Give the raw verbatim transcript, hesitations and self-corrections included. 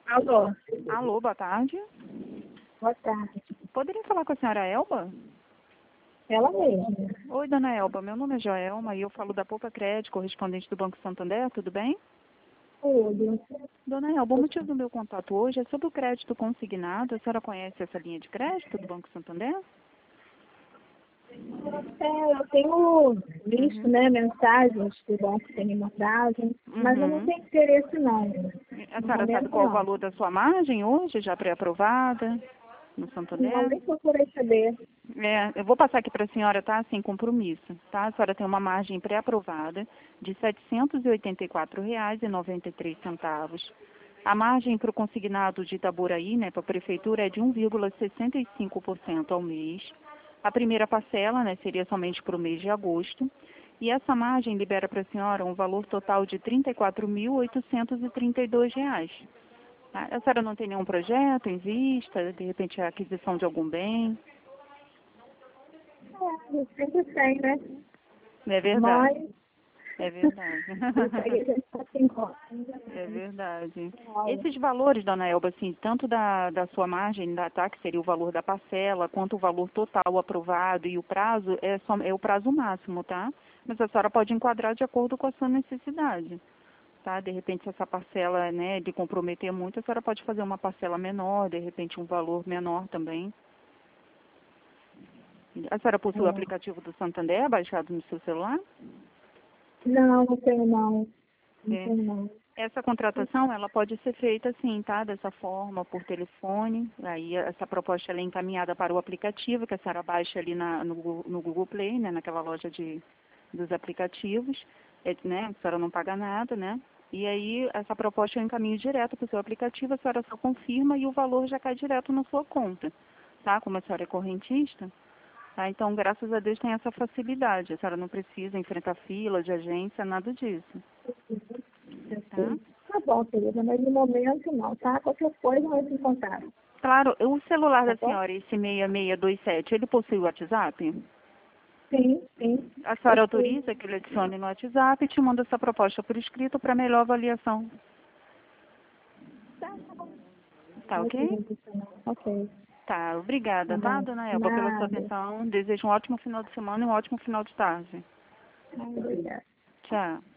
Alô? Alô, boa tarde. Boa tarde. Poderia falar com a senhora Elba? Ela mesma. Oi, dona Elba. Meu nome é Joelma e eu falo da Poupa Crédito, correspondente do Banco Santander. Tudo bem? Tudo. Dona Elba, o motivo do meu contato hoje é sobre o crédito consignado. A senhora conhece essa linha de crédito do Banco Santander? É, eu tenho visto, Uhum. né, mensagens do banco que tem me mandado, mas eu não Uhum. tenho interesse não. A No senhora sabe momento qual é o não. valor da sua margem hoje, já pré-aprovada no Não, Santander? nem procurei saber. É, eu vou passar aqui para a senhora, tá? Sem compromisso, tá? A senhora tem uma margem pré-aprovada de setecentos e oitenta e quatro reais e noventa e três centavos. A margem para o consignado de Itaboraí, né, para a prefeitura, é de um vírgula sessenta e cinco por cento ao mês. A primeira parcela, né, seria somente para o mês de agosto. E essa margem libera para a senhora um valor total de trinta e quatro mil oitocentos e trinta e dois reais. Tá? A senhora não tem nenhum projeto em vista, de repente a aquisição de algum bem? É, eu sempre tem, né? É verdade. Mas É verdade. isso aí a gente tá sem conta. É verdade. Esses valores, dona Elba, assim, tanto da, da sua margem, da, tá, que seria o valor da parcela, quanto o valor total aprovado e o prazo, é, só, é o prazo máximo, tá? Mas a senhora pode enquadrar de acordo com a sua necessidade, tá? De repente, se essa parcela, né, de comprometer muito, a senhora pode fazer uma parcela menor, de repente um valor menor também. A senhora possui o É. aplicativo do Santander baixado no seu celular? Não, não tenho não. Não É. tenho não. Essa contratação, ela pode ser feita assim, tá? Dessa forma, por telefone. Aí essa proposta ela é encaminhada para o aplicativo, que a senhora baixa ali na, no, Google- no Google Play, né? Naquela loja de, dos aplicativos. É, né? A senhora não paga nada, né? E aí essa proposta eu encaminho direto para o seu aplicativo, a senhora só confirma e o valor já cai direto na sua conta, tá? Como a senhora é correntista, tá? Então, graças a Deus tem essa facilidade. A senhora não precisa enfrentar fila de agência, nada disso, tá? Tá bom, querida, mas no momento não, tá? Qualquer coisa vai se encontrar. Claro, o celular Tá da bom? senhora, esse seis seis dois sete, ele possui o WhatsApp? Sim, sim. A Eu senhora sei. autoriza que ele adicione no WhatsApp e te manda essa proposta por escrito para melhor avaliação. Tá, tá bom. Tá Vai ok? ser ok. Tá, Tá obrigada, tá, bom. dona Elba, pela sua Nada. atenção. Desejo um ótimo final de semana e um ótimo final de tarde. Ah, obrigada. Tchau.